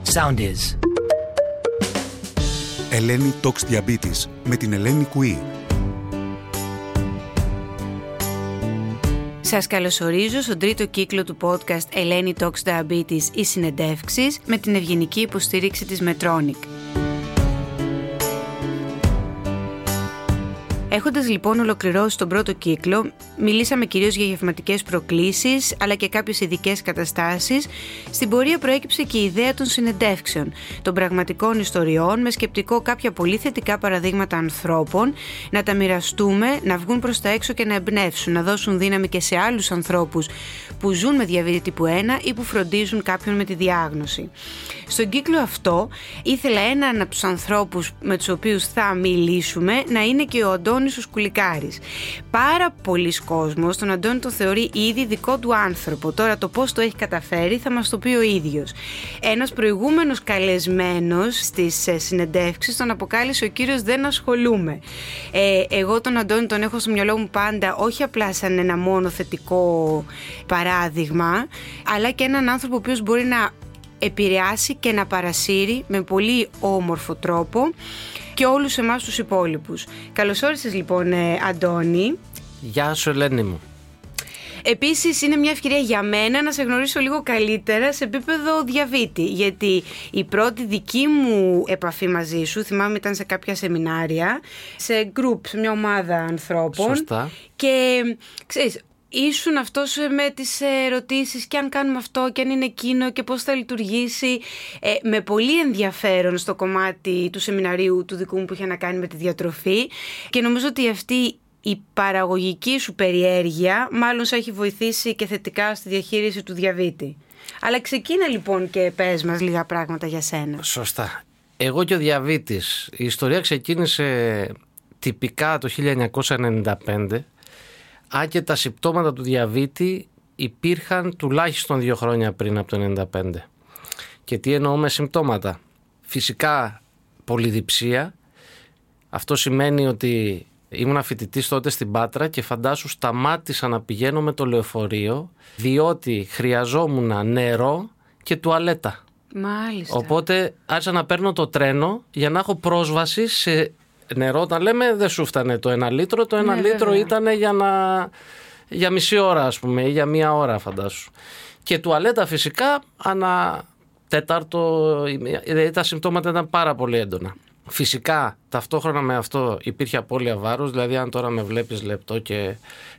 Sound is. Ελένη Talks Diabetes με την Ελένη Κουή. Σας καλωσορίζω στον τρίτο κύκλο του podcast Ελένη Talks Diabetes ή συνεντεύξεις με την ευγενική υποστήριξη της Medtronic. Έχοντας λοιπόν ολοκληρώσει τον πρώτο κύκλο, μιλήσαμε κυρίως για γευματικές προκλήσεις, αλλά και κάποιες ειδικές καταστάσεις. Στην πορεία προέκυψε και η ιδέα των συνεντεύξεων, των πραγματικών ιστοριών, με σκεπτικό κάποια πολύ θετικά παραδείγματα ανθρώπων, να τα μοιραστούμε, να βγουν προς τα έξω και να εμπνεύσουν, να δώσουν δύναμη και σε άλλους ανθρώπους που ζουν με διαβήτη τύπου 1 ή που φροντίζουν κάποιον με τη διάγνωση. Στον κύκλο αυτό ήθελα έναν από τους ανθρώπους με τους οποίους θα μιλήσουμε να είναι και ο Αντώνης ο Σκουλικάρης. Πάρα πολλοί κόσμος τον Αντώνη τον θεωρεί ήδη δικό του άνθρωπο. Τώρα το πώς το έχει καταφέρει θα μας το πει ο ίδιος. Ένας προηγούμενος καλεσμένος στις συνεντεύξεις τον αποκάλεσε ο κύριος «Δεν ασχολούμαι». Εγώ τον Αντώνη τον έχω στο μυαλό μου πάντα όχι απλά σαν ένα μόνο θετικό παράδειγμα, αλλά και έναν άνθρωπο ο οποίος μπορεί να επηρεάσει και να παρασύρει με πολύ όμορφο τρόπο και όλους εμάς τους υπόλοιπους. Καλώς όρισες λοιπόν Αντώνη. Γεια σου Ελένη μου. Επίσης είναι μια ευκαιρία για μένα να σε γνωρίσω λίγο καλύτερα σε επίπεδο διαβήτη, γιατί η πρώτη δική μου επαφή μαζί σου, θυμάμαι ήταν σε κάποια σεμινάρια, σε group, σε μια ομάδα ανθρώπων. Σωστά. Και ξέρεις, ήσουν αυτός με τις ερωτήσεις και αν κάνουμε αυτό και αν είναι εκείνο και πώς θα λειτουργήσει, με πολύ ενδιαφέρον στο κομμάτι του σεμιναρίου του δικού μου που είχε να κάνει με τη διατροφή, και νομίζω ότι αυτή η παραγωγική σου περιέργεια μάλλον σε έχει βοηθήσει και θετικά στη διαχείριση του διαβήτη. Αλλά ξεκίνα λοιπόν και πες μας λίγα πράγματα για σένα. Σωστά. Εγώ και ο διαβήτης. Η ιστορία ξεκίνησε τυπικά το 1995. Και τα συμπτώματα του διαβήτη υπήρχαν τουλάχιστον 2 χρόνια πριν από το 1995. Και τι εννοώ με συμπτώματα? Φυσικά πολυδιψία. Αυτό σημαίνει ότι ήμουν φοιτητής τότε στην Πάτρα και φαντάσου σταμάτησα να πηγαίνω με το λεωφορείο διότι χρειαζόμουν νερό και τουαλέτα. Μάλιστα. Οπότε άρχισα να παίρνω το τρένο για να έχω πρόσβαση σε νερό. Όταν λέμε δεν σου φτάνε το 1 λίτρο, το 1 λίτρο ήταν για μισή ώρα ας πούμε ή για 1 ώρα φαντάσου. Και τουαλέτα φυσικά ανά τέταρτο, τα συμπτώματα ήταν πάρα πολύ έντονα. Φυσικά ταυτόχρονα με αυτό υπήρχε απώλεια βάρους, δηλαδή αν τώρα με βλέπεις λεπτό και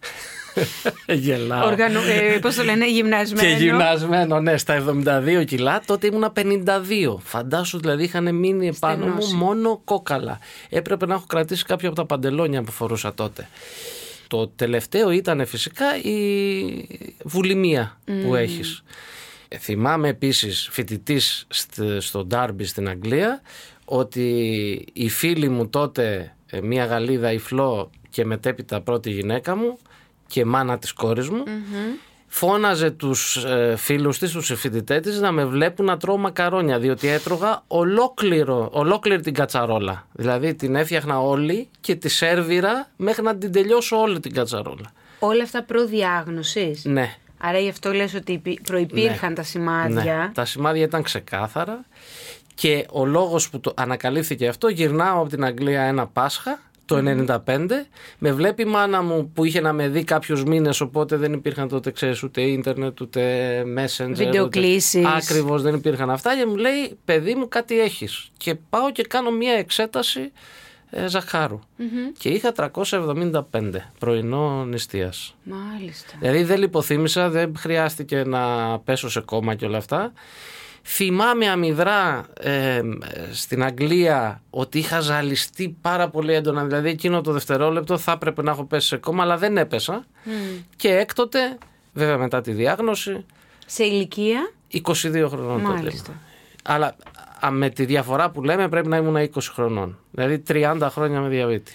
γελάω. Πώς το λένε, γυμνασμένο. Και γυμνασμένο, ναι, στα 72 κιλά, τότε ήμουνα 52. Φαντάσου, δηλαδή είχαν μείνει επάνω μου μόνο κόκαλα. Έπρεπε να έχω κρατήσει κάποια από τα παντελόνια που φορούσα τότε. Το τελευταίο ήταν φυσικά η βουλημία που έχεις. Θυμάμαι επίσης φοιτητής στο Ντάρμπι στην Αγγλία ότι η φίλη μου τότε, μια Γαλλίδα, η Φλό, και μετέπειτα πρώτη γυναίκα μου και μάνα της κόρης μου, φώναζε τους φίλους της, τους φοιτητές της, να με βλέπουν να τρώω μακαρόνια, διότι έτρωγα ολόκληρη την κατσαρόλα. Δηλαδή την έφτιαχνα όλη και τη σέρβιρα μέχρι να την τελειώσω όλη την κατσαρόλα. Όλα αυτά προδιάγνωσης. Ναι. Άρα γι' αυτό λες ότι προϋπήρχαν τα σημάδια. Ναι. Τα σημάδια ήταν ξεκάθαρα και ο λόγος που το ανακαλύφθηκε αυτό, γυρνάω από την Αγγλία ένα Πάσχα το 1995, με βλέπει η μάνα μου που είχε να με δει κάποιους μήνες, οπότε δεν υπήρχαν τότε, ξέρεις, ούτε ίντερνετ, ούτε messenger, βιντεοκλήσεις. Ακριβώς, δεν υπήρχαν αυτά, και μου λέει παιδί μου κάτι έχεις, και πάω και κάνω μια εξέταση ζαχάρου και είχα 375 πρωινό νηστείας. Μάλιστα. Δηλαδή δεν λιποθύμησα, δεν χρειάστηκε να πέσω σε κόμμα και όλα αυτά. Θυμάμαι αμυδρά στην Αγγλία ότι είχα ζαλιστεί πάρα πολύ έντονα, δηλαδή εκείνο το δευτερόλεπτο θα έπρεπε να έχω πέσει σε κόμμα, αλλά δεν έπεσα. Και έκτοτε, βέβαια μετά τη διάγνωση, σε ηλικία 22 χρονών. Μάλιστα. τότε. Αλλά με τη διαφορά που λέμε πρέπει να ήμουν 20 χρονών, δηλαδή 30 χρόνια με διαβήτη.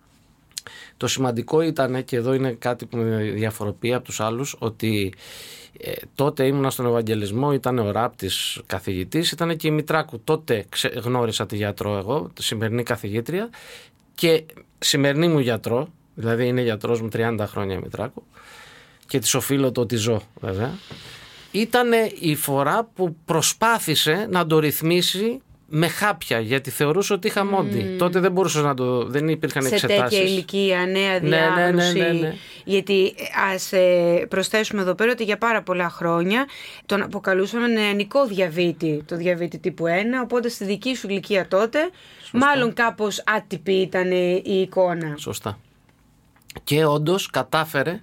Το σημαντικό ήταν, και εδώ είναι κάτι που με διαφοροποιεί από τους άλλους, ότι τότε ήμουνα στον Ευαγγελισμό, ήταν ο Ράπτης καθηγητής, ήταν και η Μητράκου. Τότε γνώρισα τη γιατρό εγώ, τη σημερινή καθηγήτρια, και σημερινή μου γιατρό, δηλαδή είναι γιατρός μου 30 χρόνια η Μητράκου, και της οφείλω το ότι ζω βέβαια. ήταν η φορά που προσπάθησε να το ρυθμίσει με χάπια, γιατί θεωρούσε ότι είχα μόντι. Τότε δεν μπορούσε να το. Δεν υπήρχαν εξετάσεις. Σε τέτοια ηλικία, νέα διάγνωση. Ναι. Γιατί ας προσθέσουμε εδώ πέρα ότι για πάρα πολλά χρόνια τον αποκαλούσαμε νεανικό διαβήτη, το διαβήτη τύπου 1. Οπότε στη δική σου ηλικία τότε, μάλλον κάπως άτυπη ήταν η εικόνα. Σωστά. Και όντως κατάφερε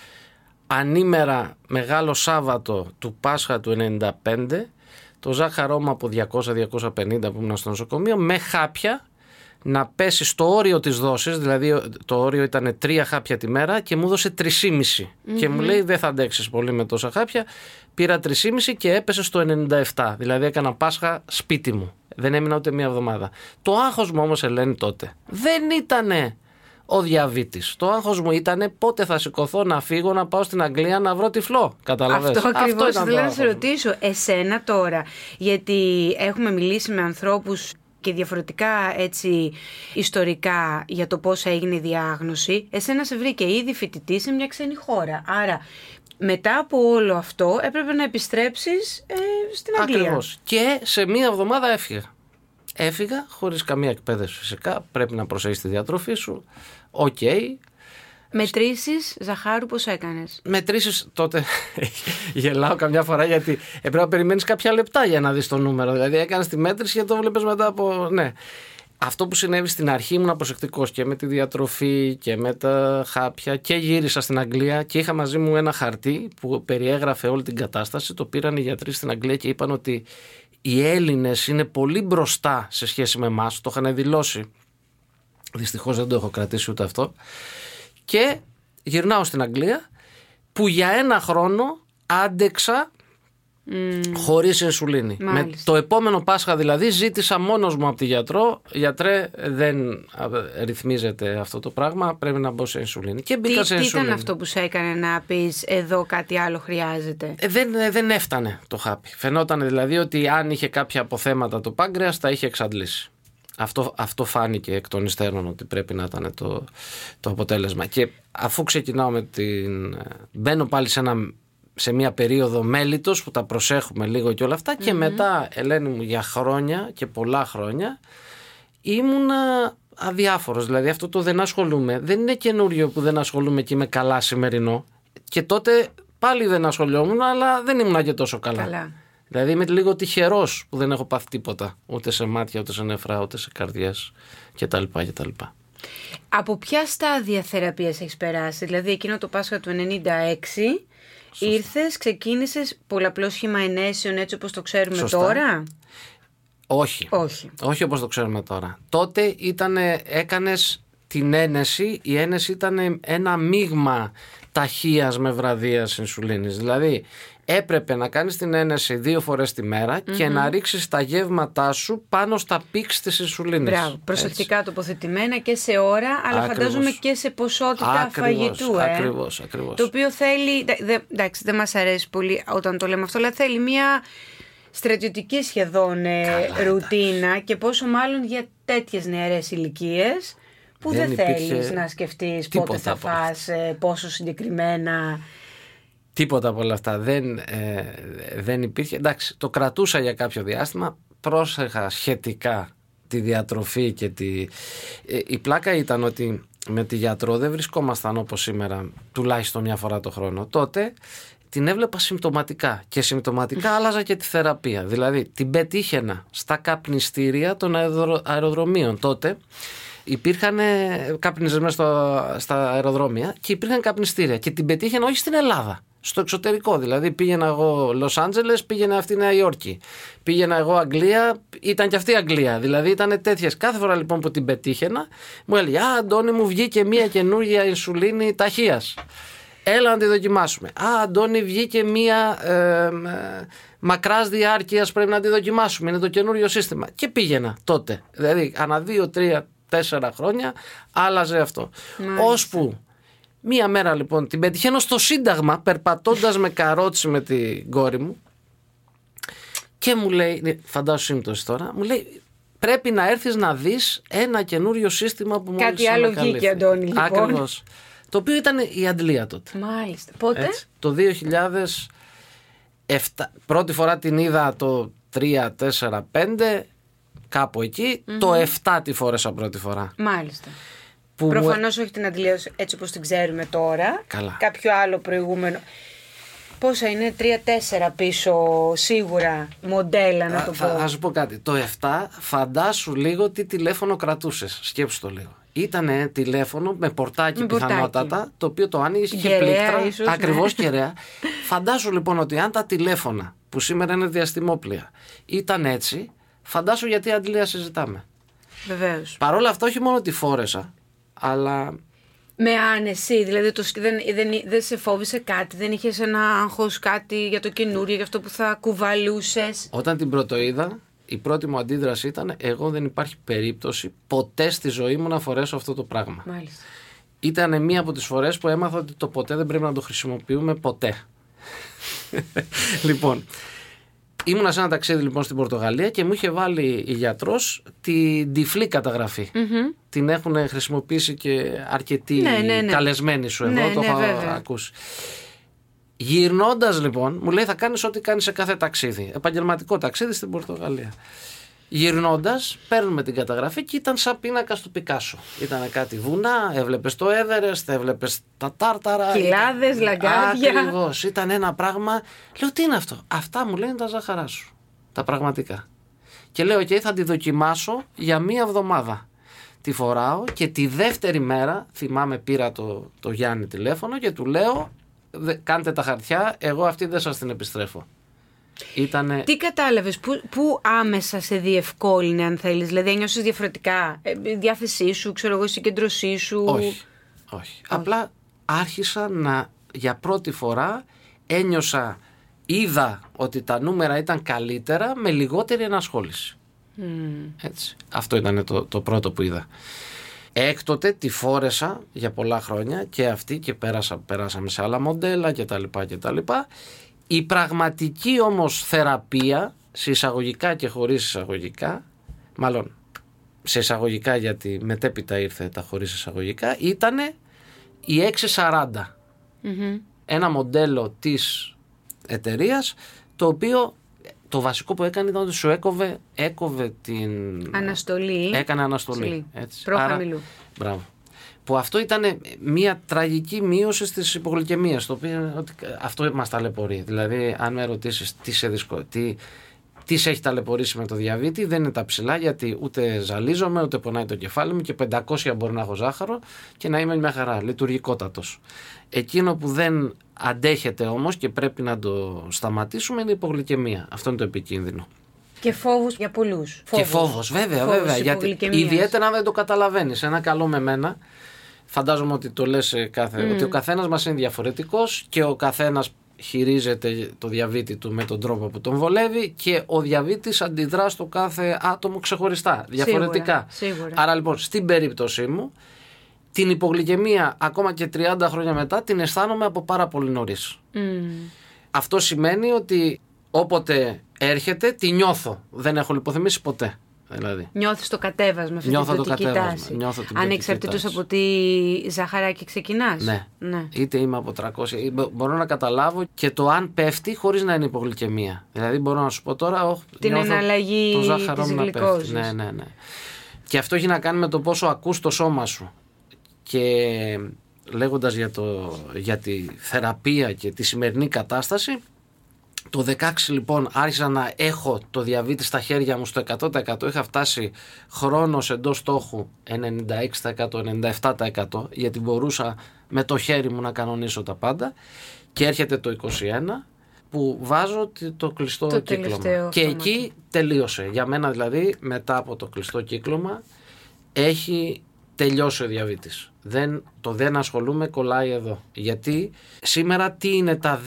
ανήμερα Μεγάλο Σάββατο του Πάσχα του 1995. Το ζάχαρό από 200-250 που ήμουν στο νοσοκομείο με χάπια να πέσει στο όριο της δόσης, δηλαδή το όριο ήταν 3 χάπια τη μέρα και μου έδωσε 3,5 και μου λέει δεν θα αντέξεις πολύ με τόσα χάπια. Πήρα 3,5 και έπεσε στο 97, δηλαδή έκανα Πάσχα σπίτι μου, δεν έμεινα ούτε μία εβδομάδα. Το άγχος μου όμως, Ελένη, τότε δεν ήτανε ο διαβήτης. Το άγχος μου ήταν πότε θα σηκωθώ να φύγω, να πάω στην Αγγλία να βρω τυφλό. Καταλαβαίνεις. Αυτό ακριβώς ήθελα να σε ρωτήσω. Εσένα τώρα, γιατί έχουμε μιλήσει με ανθρώπους και διαφορετικά έτσι ιστορικά για το πώς έγινε η διάγνωση. Εσένα σε βρήκε ήδη φοιτητή σε μια ξένη χώρα. Άρα μετά από όλο αυτό έπρεπε να επιστρέψεις στην Αγγλία. Ακριβώς. Και σε μία εβδομάδα έφυγα. Έφυγα χωρίς καμία εκπαίδευση φυσικά. Πρέπει να προσέχεις τη διατροφή σου. Οκ. Μετρήσεις ζαχάρου πώς έκανες? Μετρήσεις τότε γελάω καμιά φορά γιατί πρέπει να περιμένεις κάποια λεπτά για να δεις το νούμερο. Δηλαδή έκανες τη μέτρηση και το βλέπεις μετά από... Ναι. Αυτό που συνέβη στην αρχή ήμουν προσεκτικός και με τη διατροφή και με τα χάπια και γύρισα στην Αγγλία και είχα μαζί μου ένα χαρτί που περιέγραφε όλη την κατάσταση. Το πήραν οι γιατροί στην Αγγλία και είπαν ότι οι Έλληνες είναι πολύ μπροστά σε σχέση με εμάς. Το είχαν δηλώσει. Δυστυχώς δεν το έχω κρατήσει ούτε αυτό. Και γυρνάω στην Αγγλία που για 1 χρόνο άντεξα χωρίς ενσουλίνη. Με το επόμενο Πάσχα δηλαδή ζήτησα μόνος μου από τη γιατρό, γιατρέ δεν ρυθμίζεται αυτό το πράγμα, πρέπει να μπω σε ενσουλίνη. Και μπήκα σε ενσουλίνη. Τι ήταν αυτό που σε έκανε να πεις εδώ κάτι άλλο χρειάζεται? Δεν έφτανε το χάπι. Φαινόταν δηλαδή ότι αν είχε κάποια αποθέματα το πάγκρεας τα είχε εξαντλήσει. Αυτό φάνηκε εκ των υστέρων ότι πρέπει να ήταν το αποτέλεσμα. Και αφού ξεκινάω μπαίνω πάλι σε μια περίοδο μέλιτος που τα προσέχουμε λίγο και όλα αυτά και μετά, Ελένη μου, για χρόνια και πολλά χρόνια ήμουνα αδιάφορος. Δηλαδή αυτό το δεν ασχολούμαι δεν είναι καινούριο που δεν ασχολούμαι και είμαι καλά σημερινό. Και τότε πάλι δεν ασχολιόμουν, αλλά δεν ήμουν και τόσο καλά. Δηλαδή είμαι λίγο τυχερός που δεν έχω πάθει τίποτα. Ούτε σε μάτια, ούτε σε νεφρά, ούτε σε καρδιές κτλ. Από ποια στάδια θεραπείας έχεις περάσει? Δηλαδή εκείνο το Πάσχα του 96 ήρθες, ξεκίνησες πολλαπλό σχήμα ενέσεων έτσι όπως το ξέρουμε τώρα? Όχι όπως το ξέρουμε τώρα. Τότε έκανες την ένεση. Η ένεση ήταν ένα μείγμα ταχείας με βραδίας ινσουλίνης. Δηλαδή έπρεπε να κάνεις την ένεση 2 φορές τη μέρα και να ρίξεις τα γεύματά σου πάνω στα πίξ της ινσουλίνης. Μπράβο, προσεκτικά τοποθετημένα και σε ώρα, αλλά φαντάζομαι και σε ποσότητα φαγητού. Ακριβώς. Το οποίο θέλει, εντάξει δεν μας αρέσει πολύ όταν το λέμε αυτό, αλλά θέλει μια στρατιωτική σχεδόν ρουτίνα και πόσο μάλλον για τέτοιες νεαρές ηλικίες που δεν θέλεις να σκεφτείς πότε θα φας, πόσο συγκεκριμένα... Τίποτα από όλα αυτά δεν υπήρχε. Εντάξει, το κρατούσα για κάποιο διάστημα, πρόσεχα σχετικά τη διατροφή και η πλάκα ήταν ότι με τη γιατρό δεν βρισκόμασταν όπως σήμερα τουλάχιστον μια φορά το χρόνο. Τότε την έβλεπα συμπτωματικά και συμπτωματικά άλλαζα και τη θεραπεία. Δηλαδή την πετύχαινα στα καπνιστήρια των αεροδρομίων. Τότε υπήρχαν καπνίζες μέσα στα αεροδρόμια και υπήρχαν καπνιστήρια και την πετύχαινα όχι στην Ελλάδα, στο εξωτερικό. Δηλαδή πήγαινα εγώ Λος Άντζελες, πήγαινε αυτή Νέα Υόρκη. Πήγαινα εγώ Αγγλία, ήταν και αυτή Αγγλία. Δηλαδή ήταν τέτοιες. Κάθε φορά λοιπόν που την πετύχαινα μου έλεγε Αντώνη μου βγήκε μια καινούργια ινσουλίνη ταχείας. Έλα να τη δοκιμάσουμε. Αντώνη βγήκε μια μακράς διάρκειας, πρέπει να τη δοκιμάσουμε. Είναι το καινούριο σύστημα. Και πήγαινα τότε. Δηλαδή ανά 2, 3, 4 χρόνια άλλαζε αυτό. Ώσπου μία μέρα λοιπόν την πετυχαίνω στο Σύνταγμα περπατώντας με καρότσι με την κόρη μου και μου λέει, φαντάσου σύμπτωση τώρα, μου λέει πρέπει να έρθεις να δεις ένα καινούριο σύστημα που μόλις κάτι άλλο βγήκε, Αντώνη, λοιπόν. Ακριβώς. Το οποίο ήταν η αντλία τότε. Μάλιστα. Πότε? Έτσι, το Πρώτη φορά την είδα το 3, 4, 5, κάπου εκεί. Το 7 τη φόρεσα πρώτη φορά. Μάλιστα. Προφανώς όχι την Αντιλία έτσι όπως την ξέρουμε τώρα. Καλά. Κάποιο άλλο προηγούμενο. Πόσα είναι, 3-4 πίσω σίγουρα μοντέλα, να το πω. Θα σου πω κάτι. Το 7, φαντάσου λίγο τι τηλέφωνο κρατούσες. Σκέψου το λίγο. Ήτανε τηλέφωνο με πορτάκι πιθανότατα, το οποίο το άνοιγες και είχε πλήκτρα. Ακριβώς, κεραία. Φαντάσου λοιπόν ότι αν τα τηλέφωνα που σήμερα είναι διαστημόπλια ήταν έτσι, φαντάσου γιατί Αντιλία συζητάμε. Βεβαίως. Παρ' όλα αυτά, όχι μόνο τη φόρεσα, αλλά. Με άνεση, δηλαδή δεν σε φόβησε κάτι, δεν είχες ένα άγχος, κάτι για το καινούριο, για αυτό που θα κουβαλούσες? Όταν την πρωτοείδα, η πρώτη μου αντίδραση ήταν: εγώ δεν υπάρχει περίπτωση ποτέ στη ζωή μου να φορέσω αυτό το πράγμα. Μάλιστα. Ήταν μία από τις φορές που έμαθα ότι το ποτέ δεν πρέπει να το χρησιμοποιούμε ποτέ. Λοιπόν, ήμουνα σε ένα ταξίδι λοιπόν στην Πορτογαλία και μου είχε βάλει η γιατρός την τυφλή καταγραφή. Την έχουν χρησιμοποιήσει και αρκετοί καλεσμένοι σου εδώ, το έχω ακούσει. Γυρνώντας λοιπόν, μου λέει: θα κάνεις ό,τι κάνεις σε κάθε ταξίδι. Επαγγελματικό ταξίδι στην Πορτογαλία. Γυρνώντας, παίρνουμε την καταγραφή και ήταν σαν πίνακας του Πικάσο. Ήταν κάτι βουνά, έβλεπες το Everest, έβλεπες τα Τάρταρα. Κοιλάδες, λαγκάδια. Ακριβώς, ήταν ένα πράγμα. Λέω: τι είναι αυτό? Αυτά μου λένε τα ζάχαρά σου. Τα πραγματικά. Και λέω: OK, θα τη δοκιμάσω για 1 εβδομάδα. Τη φοράω και τη δεύτερη μέρα, θυμάμαι, πήρα το Γιάννη τηλέφωνο και του λέω: κάντε τα χαρτιά, εγώ αυτή δεν σας την επιστρέφω. Τι κατάλαβες, πού άμεσα σε διευκόλυνε, αν θέλεις? Δηλαδή ένιωσες διαφορετικά, η διάθεσή σου, ξέρω εγώ, η συγκέντρωσή σου? Όχι. Απλά άρχισα για πρώτη φορά είδα ότι τα νούμερα ήταν καλύτερα με λιγότερη ενασχόληση. Έτσι. Αυτό ήταν το πρώτο που είδα. Έκτοτε τη φόρεσα για πολλά χρόνια και αυτή και πέρασαμε σε άλλα μοντέλα κτλ. Η πραγματική όμως θεραπεία, σε εισαγωγικά και χωρίς εισαγωγικά, μάλλον σε εισαγωγικά γιατί μετέπειτα ήρθε τα χωρίς εισαγωγικά, ήτανε η 640. Ένα μοντέλο της εταιρείας, το οποίο το βασικό που έκανε ήταν ότι σου έκοβε την αναστολή. Έκανε αναστολή. Προχαμηλού. Μπράβο. Που αυτό ήταν μια τραγική μείωση της υπογλυκαιμίας, το οποίο αυτό μας ταλαιπωρεί. Δηλαδή, αν με ρωτήσεις τι σε έχει ταλαιπωρήσει με το διαβήτη, δεν είναι τα ψηλά, γιατί ούτε ζαλίζομαι, ούτε πονάει το κεφάλι μου και 500 μπορεί να έχω ζάχαρο και να είμαι μια χαρά, λειτουργικότατος. Εκείνο που δεν αντέχεται όμως και πρέπει να το σταματήσουμε είναι η υπογλυκαιμία. Αυτό είναι το επικίνδυνο. Και φόβους για πολλούς. Και φόβος, βέβαια. Γιατί ιδιαίτερα αν δεν το καταλαβαίνεις. Ένα καλό με μένα, φαντάζομαι ότι το λες ότι ο καθένας μας είναι διαφορετικός και ο καθένας χειρίζεται το διαβήτη του με τον τρόπο που τον βολεύει και ο διαβήτης αντιδρά στο κάθε άτομο ξεχωριστά, διαφορετικά. Σίγουρα. Άρα λοιπόν, στην περίπτωσή μου, την υπογλυκαιμία ακόμα και 30 χρόνια μετά την αισθάνομαι από πάρα πολύ νωρίς. Αυτό σημαίνει ότι όποτε έρχεται τη νιώθω. Δεν έχω λιποθυμήσει ποτέ. Δηλαδή. Νιώθεις το κατέβασμα, αυτή την ποιοτική τάση. Ανεξαρτήτως από τι ζαχαράκι ξεκινάς. Ναι. Είτε είμαι από 300, μπορώ να καταλάβω και το αν πέφτει χωρίς να είναι υπογλυκαιμία. Δηλαδή μπορώ να σου πω τώρα την εναλλαγή της γλυκόζης. Ναι. Και αυτό έχει να κάνει με το πόσο ακούς το σώμα σου. Και λέγοντας για τη θεραπεία και τη σημερινή κατάσταση, το 16 λοιπόν άρχισα να έχω το διαβήτη στα χέρια μου στο 100%. Είχα φτάσει χρόνος εντός στόχου 96%, 97%, γιατί μπορούσα με το χέρι μου να κανονίσω τα πάντα. Και έρχεται το 21 που βάζω το κλειστό κύκλωμα. Και εκεί τελείωσε. Για μένα δηλαδή, μετά από το κλειστό κύκλωμα, έχει τελειώσει ο διαβήτης. Δεν ασχολούμαι, κολλάει εδώ. Γιατί σήμερα τι είναι τα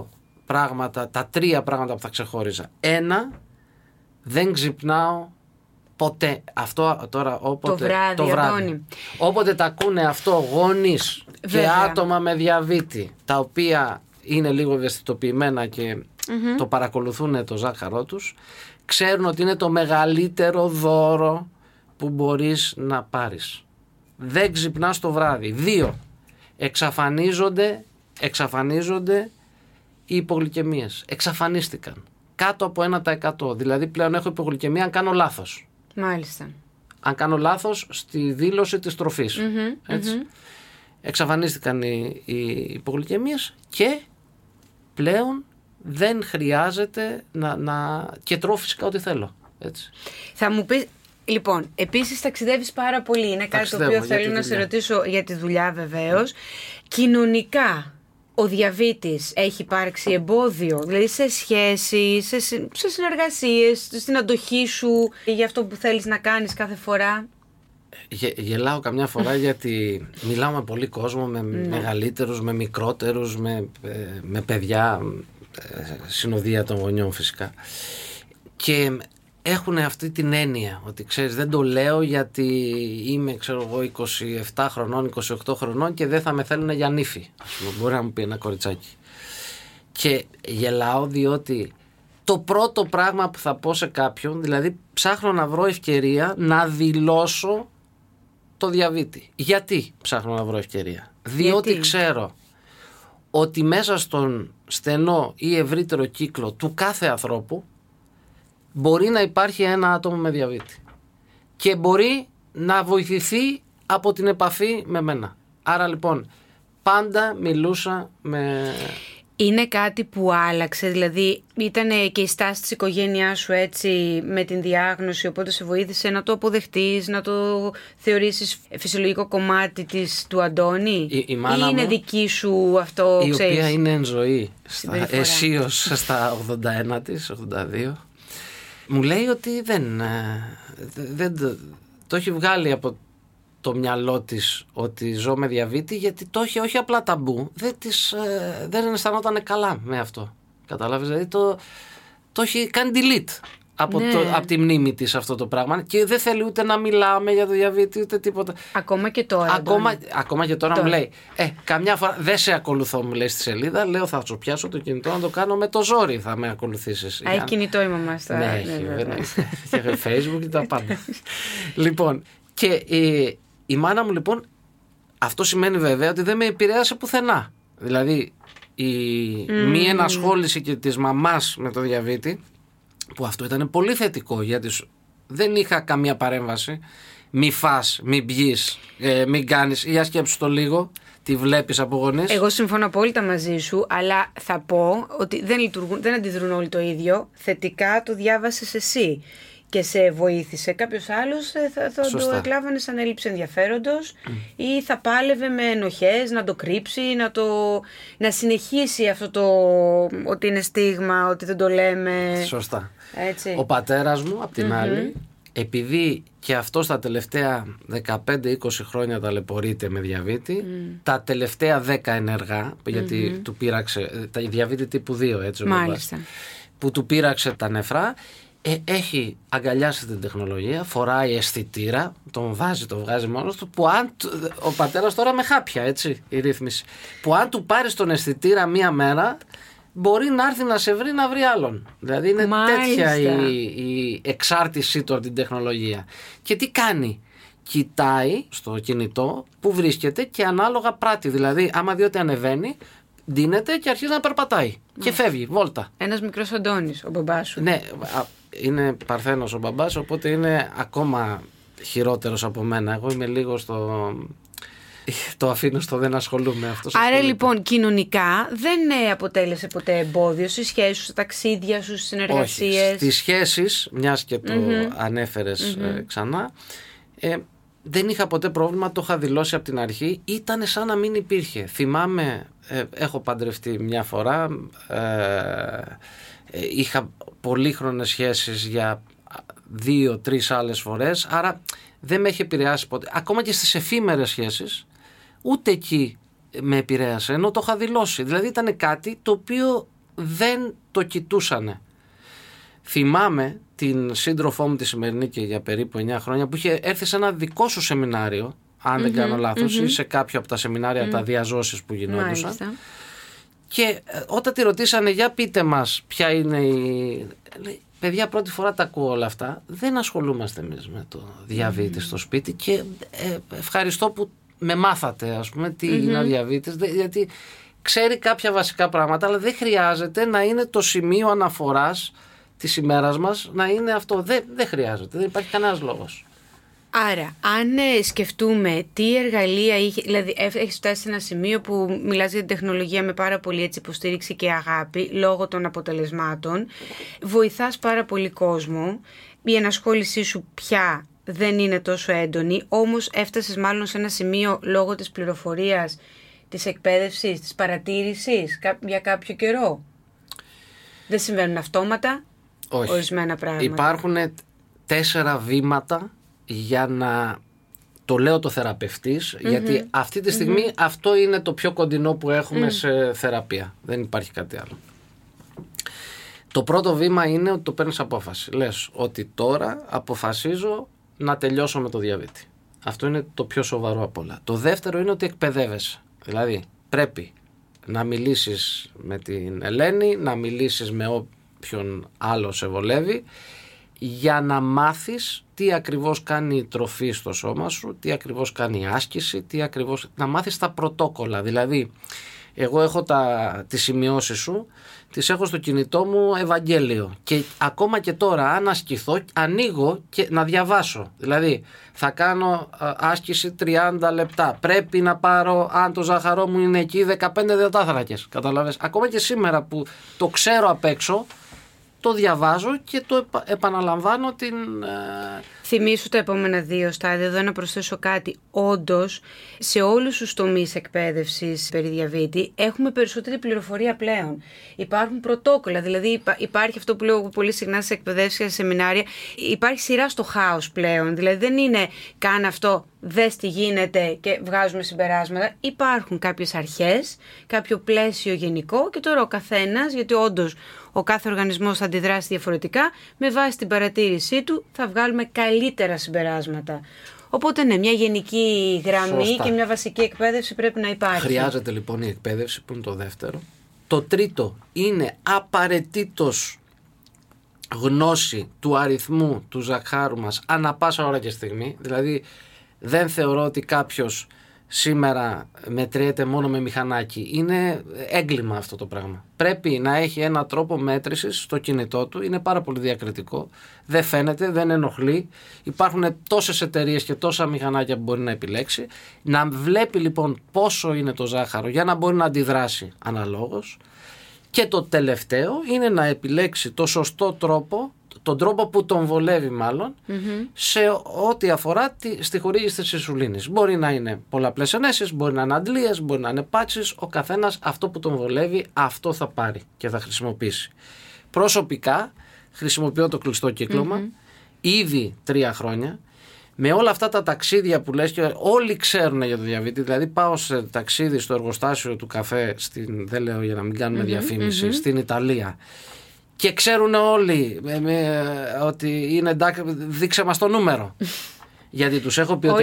τρία πράγματα που θα ξεχώριζα? Ένα, δεν ξυπνάω ποτέ. Αυτό τώρα το βράδυ. Όποτε τα ακούνε αυτό γονείς και άτομα με διαβήτη, τα οποία είναι λίγο ευαισθητοποιημένα και το παρακολουθούν το ζάχαρό τους, ξέρουν ότι είναι το μεγαλύτερο δώρο που μπορείς να πάρεις. Δεν ξυπνάς το βράδυ. 2, εξαφανίζονται οι υπογλυκαιμίες. Εξαφανίστηκαν. Κάτω από 1%. Δηλαδή πλέον έχω υπογλυκαιμία αν κάνω λάθος. Μάλιστα. Αν κάνω λάθος στη δήλωση της τροφής. Έτσι. Εξαφανίστηκαν οι υπογλυκαιμίες και πλέον δεν χρειάζεται και τρώω φυσικά ό,τι θέλω. Έτσι. Θα μου πεις, λοιπόν, επίσης ταξιδεύεις πάρα πολύ. Είναι κάτι το οποίο θέλω να σε ρωτήσω για τη δουλειά βεβαίως. Κοινωνικά, ο διαβήτης έχει υπάρξει εμπόδιο, δηλαδή σε σχέσεις, σε συνεργασίες, στην αντοχή σου για αυτό που θέλεις να κάνεις κάθε φορά? Γελάω καμιά φορά γιατί μιλάω με πολύ κόσμο, με μεγαλύτερους, με μικρότερους, με παιδιά, συνοδεία των γονιών φυσικά. Και έχουν αυτή την έννοια ότι ξέρεις, δεν το λέω γιατί είμαι, ξέρω εγώ, 27 χρονών, 28 χρονών και δεν θα με θέλουν για νύφη. Μπορεί να μου πει ένα κοριτσάκι. Και γελάω διότι το πρώτο πράγμα που θα πω σε κάποιον, δηλαδή ψάχνω να βρω ευκαιρία να δηλώσω το διαβήτη. Γιατί ψάχνω να βρω ευκαιρία? Διότι ξέρω ότι μέσα στον στενό ή ευρύτερο κύκλο του κάθε ανθρώπου μπορεί να υπάρχει ένα άτομο με διαβήτη και μπορεί να βοηθηθεί από την επαφή με μένα. Άρα λοιπόν πάντα μιλούσα με... Είναι κάτι που άλλαξε, δηλαδή ήταν και η στάση της οικογένειάς σου έτσι με την διάγνωση, οπότε σε βοήθησε να το αποδεχτείς, να το θεωρήσεις φυσιολογικό κομμάτι του Αντώνη? Η μάνα ή είναι μου, η σου αυτό, η ξέρεις, οποία είναι εν ζωή, αισίως στα 81 της, 82, μου λέει ότι δεν το έχει βγάλει από το μυαλό της ότι ζω με διαβήτη, γιατί το έχει όχι απλά ταμπού, δεν αισθανόταν καλά με αυτό. Καταλάβεις, δηλαδή το έχει κάνει delete από τη μνήμη της αυτό το πράγμα και δεν θέλει ούτε να μιλάμε για το διαβήτη ούτε τίποτα. Ακόμα και τώρα. Ακόμα και τώρα μου λέει, καμιά φορά δεν σε ακολουθώ, μου λέει στη σελίδα, λέω θα σου πιάσω το κινητό να το κάνω με το ζόρι, θα με ακολουθήσεις. Έχει κινητό η μαμά στα. Ναι, έχει Facebook και τα πάντα. Λοιπόν, και η μάνα μου λοιπόν, αυτό σημαίνει βέβαια ότι δεν με επηρέασε πουθενά. Δηλαδή η μη ενασχόληση και της μαμάς με το διαβήτη, που αυτό ήταν πολύ θετικό γιατί δεν είχα καμία παρέμβαση. Μη φας, μη πιείς, μην κάνεις, για σκέψου το λίγο, τη βλέπεις από γονείς. Εγώ συμφωνώ απόλυτα μαζί σου, αλλά θα πω ότι δεν αντιδρούν όλοι το ίδιο. Θετικά το διάβασες εσύ και σε βοήθησε. Κάποιος άλλος θα το εκλάβανε σαν έλλειψη ενδιαφέροντος ή θα πάλευε με ενοχές να το κρύψει, να συνεχίσει αυτό το ότι είναι στίγμα, ότι δεν το λέμε. Σωστά. Έτσι. Ο πατέρας μου απ' την άλλη, επειδή και αυτό τα τελευταία 15-20 χρόνια ταλαιπωρείται με διαβήτη, τα τελευταία 10 ενεργά, γιατί του πείραξε διαβήτη τύπου 2, έτσι, μάλιστα, που του πείραξε τα νεφρά, έχει αγκαλιάσει την τεχνολογία, φοράει αισθητήρα, το βγάζει μόνος του, που αν ο πατέρας τώρα με χάπια, έτσι, η ρύθμιση, που αν του πάρεις τον αισθητήρα μία μέρα μπορεί να έρθει να σε βρει, να βρει άλλον. Δηλαδή είναι τέτοια η εξάρτησή του από την τεχνολογία. Και τι κάνει? Κοιτάει στο κινητό που βρίσκεται και ανάλογα πράττει. Δηλαδή άμα δει ότι ανεβαίνει, ντύνεται και αρχίζει να περπατάει και φεύγει, βόλτα. Ένας μικρός Αντώνης, ο μπαμπάς σου. Ναι, είναι παρθένος ο μπαμπάς, οπότε είναι ακόμα χειρότερος από μένα. Εγώ είμαι λίγο το αφήνω στο δεν ασχολούμαι. Άρα λοιπόν κοινωνικά δεν αποτέλεσε ποτέ εμπόδιο στις σχέσεις σου, στα ταξίδια σου, στις συνεργασίες? Όχι, στις σχέσεις, μιας και το ανέφερες ξανά, δεν είχα ποτέ πρόβλημα, το είχα δηλώσει από την αρχή, ήταν σαν να μην υπήρχε. Θυμάμαι, έχω παντρευτεί μια φορά, είχα πολύχρονες σχέσεις για 2-3 άλλες φορές, άρα δεν με έχει επηρεάσει ποτέ. Ακόμα και στις εφήμερες σχέσεις, ούτε εκεί με επηρέασε, ενώ το είχα δηλώσει. Δηλαδή ήταν κάτι το οποίο δεν το κοιτούσανε. Θυμάμαι την σύντροφό μου τη σημερινή και για περίπου 9 χρόνια που είχε έρθει σε ένα δικό σου σεμινάριο, αν δεν κάνω λάθος, ή σε κάποιο από τα σεμινάρια, τα διαζώσεις που γινόντουσαν. Μάλιστα. Και όταν τη ρωτήσανε, για πείτε μας ποια είναι λέει, παιδιά, πρώτη φορά τα ακούω όλα αυτά, δεν ασχολούμαστε εμείς με το διαβήτη στο σπίτι και ευχαριστώ που με μάθατε, ας πούμε, τι είναι ο διαβήτης, γιατί ξέρει κάποια βασικά πράγματα, αλλά δεν χρειάζεται να είναι το σημείο αναφοράς της ημέρας μας, να είναι αυτό. Δεν χρειάζεται, δεν υπάρχει κανένας λόγος. Άρα, αν σκεφτούμε τι εργαλεία είχε, δηλαδή έχεις φτάσει σε ένα σημείο που μιλάς για την τεχνολογία με πάρα πολύ έτσι υποστήριξη και αγάπη λόγω των αποτελεσμάτων, βοηθάς πάρα πολύ κόσμο, η ενασχόλησή σου πια δεν είναι τόσο έντονη, όμως έφτασες μάλλον σε ένα σημείο λόγω της πληροφορίας, της εκπαίδευσης, της παρατήρησης για κάποιο καιρό. Δεν συμβαίνουν αυτόματα. Όχι. Ορισμένα πράγματα. Υπάρχουν 4 βήματα για να το λέω το θεραπευτής, γιατί αυτή τη στιγμή αυτό είναι το πιο κοντινό που έχουμε σε θεραπεία. Δεν υπάρχει κάτι άλλο. Το πρώτο βήμα είναι ότι το παίρνεις απόφαση. Λες ότι τώρα αποφασίζω να τελειώσω με το διαβήτη. Αυτό είναι το πιο σοβαρό απ' όλα. Το δεύτερο είναι ότι εκπαιδεύεσαι. Δηλαδή πρέπει να μιλήσεις με την Ελένη, να μιλήσεις με όποιον άλλο σε βολεύει, για να μάθεις τι ακριβώς κάνει η τροφή στο σώμα σου, τι ακριβώς κάνει η άσκηση, να μάθεις τα πρωτόκολλα. Δηλαδή, εγώ έχω τις σημειώσεις σου, τις έχω στο κινητό μου Ευαγγέλιο, και ακόμα και τώρα αν ασκηθώ ανοίγω και να διαβάσω. Δηλαδή θα κάνω άσκηση 30 λεπτά, πρέπει να πάρω, αν το ζάχαρό μου είναι εκεί, 15 υδατάνθρακες. Καταλαβες, ακόμα και σήμερα που το ξέρω απ' έξω, το διαβάζω και το επαναλαμβάνω την... Θυμήσου τα επόμενα 2 στάδια. Εδώ να προσθέσω κάτι. Όντως, σε όλους τους τομείς εκπαίδευσης περί διαβήτη έχουμε περισσότερη πληροφορία πλέον. Υπάρχουν πρωτόκολλα, δηλαδή υπάρχει αυτό που λέω πολύ συχνά σε εκπαιδεύσεις και σε σεμινάρια, υπάρχει σειρά στο χάος πλέον. Δηλαδή δεν είναι κάνε αυτό, δες τι γίνεται και βγάζουμε συμπεράσματα. Υπάρχουν κάποιες αρχές, κάποιο πλαίσιο γενικό και τώρα ο καθένας, γιατί όντως ο κάθε οργανισμός θα αντιδράσει διαφορετικά, με βάση την παρατήρησή του θα βγάλουμε καλύτερα συμπεράσματα. Οπότε ναι, μια γενική γραμμή. Σωστά. Και μια βασική εκπαίδευση πρέπει να υπάρχει. Χρειάζεται λοιπόν η εκπαίδευση, που είναι το δεύτερο. Το τρίτο είναι απαραίτητος γνώση του αριθμού του ζαχάρου μας ανά πάσα ώρα και στιγμή. Δηλαδή δεν θεωρώ ότι κάποιος σήμερα μετριέται μόνο με μηχανάκι. Είναι έγκλημα αυτό το πράγμα. Πρέπει να έχει ένα τρόπο μέτρησης στο κινητό του. Είναι πάρα πολύ διακριτικό. Δεν φαίνεται, δεν ενοχλεί. Υπάρχουν τόσες εταιρείες και τόσα μηχανάκια που μπορεί να επιλέξει. Να βλέπει λοιπόν πόσο είναι το ζάχαρο για να μπορεί να αντιδράσει αναλόγως. Και το τελευταίο είναι να επιλέξει το σωστό τρόπο, τον τρόπο που τον βολεύει μάλλον, σε ό,τι αφορά στη χορήγηση της ινσουλίνης. Μπορεί να είναι πολλαπλές ενέσεις, μπορεί να είναι αντλίες, μπορεί να είναι πάτσες. Ο καθένας αυτό που τον βολεύει, αυτό θα πάρει και θα χρησιμοποιήσει. Προσωπικά χρησιμοποιώ το κλειστό κύκλωμα ήδη 3 χρόνια. Με όλα αυτά τα ταξίδια που λες και όλοι ξέρουν για το διαβήτη, δηλαδή πάω σε ταξίδι στο εργοστάσιο του καφέ, δεν λέω για να μην κάνουμε διαφήμιση, στην Ιταλία, και ξέρουν όλοι ότι είναι εντάξει, δείξε μας το νούμερο. Γιατί τους έχω πει ότι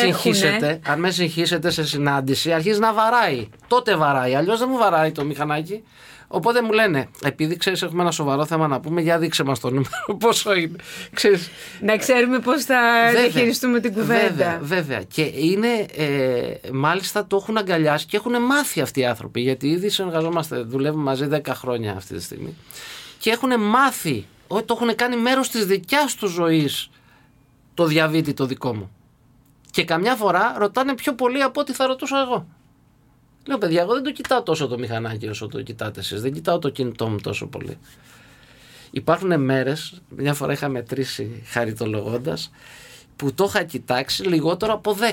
αν με συγχύσετε σε συνάντηση, αρχίζει να βαράει. Τότε βαράει, αλλιώς δεν μου βαράει το μηχανάκι. Οπότε μου λένε, επειδή ξέρεις έχουμε ένα σοβαρό θέμα να πούμε, για δείξε μας το νούμερο, πόσο είναι. Ξέρεις, να ξέρουμε πώς θα διαχειριστούμε την κουβέντα. Βέβαια. Και είναι, μάλιστα το έχουν αγκαλιάσει και έχουν μάθει αυτοί οι άνθρωποι, γιατί ήδη συνεργαζόμαστε, δουλεύουμε μαζί 10 χρόνια αυτή τη στιγμή, και έχουν μάθει ότι το έχουν κάνει μέρος της δικιάς του ζωής το διαβήτη το δικό μου. Και καμιά φορά ρωτάνε πιο πολύ από ό,τι θα ρωτούσα εγώ. Λέω, παιδιά, εγώ δεν το κοιτάω τόσο το μηχανάκι όσο το κοιτάτε εσείς. Δεν κοιτάω το κινητό μου τόσο πολύ. Υπάρχουν μέρες, μια φορά είχα μετρήσει χαριτολογώντας, που το είχα κοιτάξει λιγότερο από 10.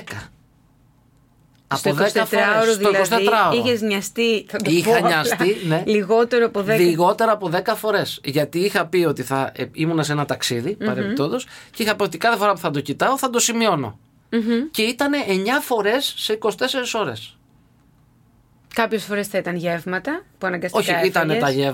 Από 10 φορές. Στο 24ωρο. Είχες νοιαστεί, θα το είχα νοιαστεί, ναι. Λιγότερο από 10. Λιγότερο από 10 φορές. Γιατί είχα πει ότι ήμουνα σε ένα ταξίδι, παρεμπιπτόντως, και είχα πει ότι κάθε φορά που θα το κοιτάω θα το σημειώνω. Και ήταν 9 φορές σε 24 ώρες. Κάποιες φορές θα ήταν γεύματα που αναγκαστικά έφυγες. Ήταν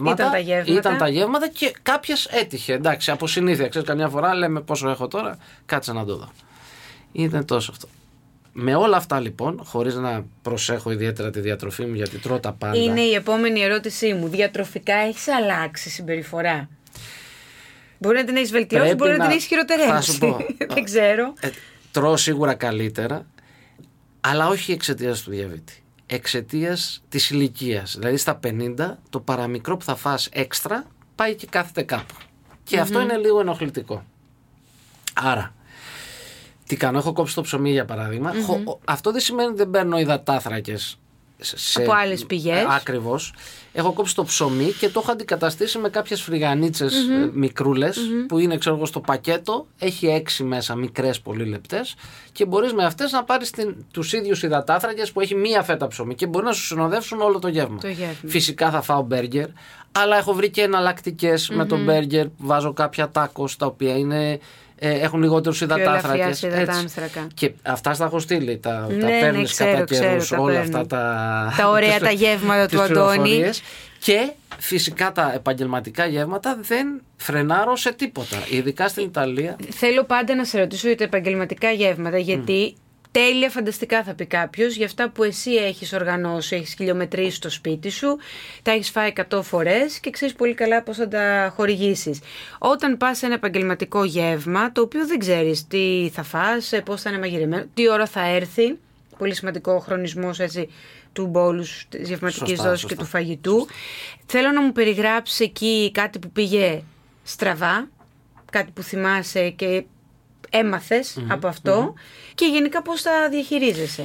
τα γεύματα και κάποιες έτυχε. Εντάξει, από συνήθεια. Ξέρεις, καμιά φορά λέμε πόσο έχω τώρα, κάτσε να το δω. Ήταν τόσο αυτό. Με όλα αυτά λοιπόν, χωρίς να προσέχω ιδιαίτερα τη διατροφή μου, γιατί τρώω τα πάντα. Είναι η επόμενη ερώτησή μου. Διατροφικά έχεις αλλάξει συμπεριφορά? Μπορεί να την έχεις βελτιώσει, μπορεί να την έχεις χειροτερέψει. Θα σου πω. Δεν ξέρω. Τρώω σίγουρα καλύτερα, αλλά όχι εξαιτίας του διαβήτη. εξαιτίας της ηλικίας. Δηλαδή στα 50 το παραμικρό που θα φας έξτρα πάει και κάθεται κάπου. Και αυτό είναι λίγο ενοχλητικό. Άρα, τι κάνω, έχω κόψει το ψωμί για παράδειγμα. Αυτό δεν σημαίνει ότι δεν παίρνω υδατάθρακες από άλλες πηγές. Ακριβώς. Έχω κόψει το ψωμί και το έχω αντικαταστήσει με κάποιες φρυγανίτσες μικρούλες που είναι, ξέρω εγώ, στο πακέτο. Έχει 6 μέσα, μικρές, πολύ λεπτές, και μπορείς με αυτές να πάρεις τους ίδιους υδατάθρακες που έχει μία φέτα ψωμί και μπορεί να σου συνοδεύσουν όλο το γεύμα. Φυσικά θα φάω μπέργκερ, αλλά έχω βρει και εναλλακτικές με το μπέργκερ. Βάζω κάποια τάκος τα οποία έχουν λιγότερους υδατάθρακες. Και αυτά στα έχω στείλει. Τα παίρνεις κατά καιρούς, όλα αυτά τα ωραία τα γεύματα του Αντώνη. Και φυσικά τα επαγγελματικά γεύματα δεν φρενάρω σε τίποτα. Ειδικά στην Ιταλία. Θέλω πάντα να σε ρωτήσω για τα επαγγελματικά γεύματα, γιατί τέλεια, φανταστικά θα πει κάποιος, για αυτά που εσύ έχεις οργανώσει, έχεις χιλιομετρήσει στο σπίτι σου, τα έχεις φάει 100 φορές και ξέρεις πολύ καλά πώς θα τα χορηγήσεις. Όταν πας σε ένα επαγγελματικό γεύμα, το οποίο δεν ξέρεις τι θα φας, πώς θα είναι μαγειρεμένο, τι ώρα θα έρθει, πολύ σημαντικό ο χρονισμός, έτσι, του μπόλους, της γευματικής δόσης και του φαγητού. Θέλω να μου περιγράψεις εκεί κάτι που πήγε στραβά, κάτι που θυμάσαι και έμαθες από αυτό και γενικά πώς τα διαχειρίζεσαι.